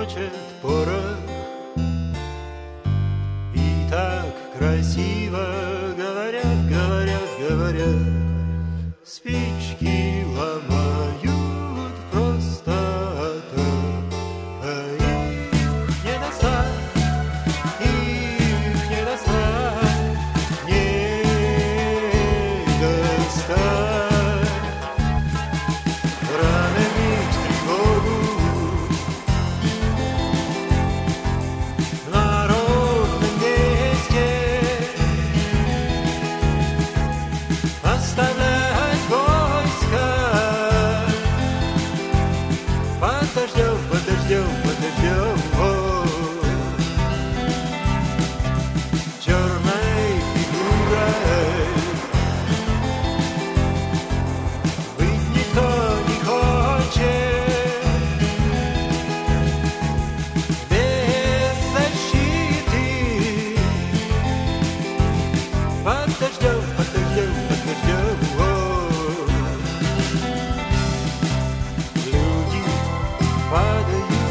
клокочет порох, и так красиво говорят, говорят, говорят, спички ломают просто так, а их не достать, их не достать, не достать. Рано бить тревогу на ровном месте, оставлять войска под дождем, под дождем, под дождем. Черной фигурой быть никто не хочет, без защиты, под дождем, под дождем, под дождем. Люди падают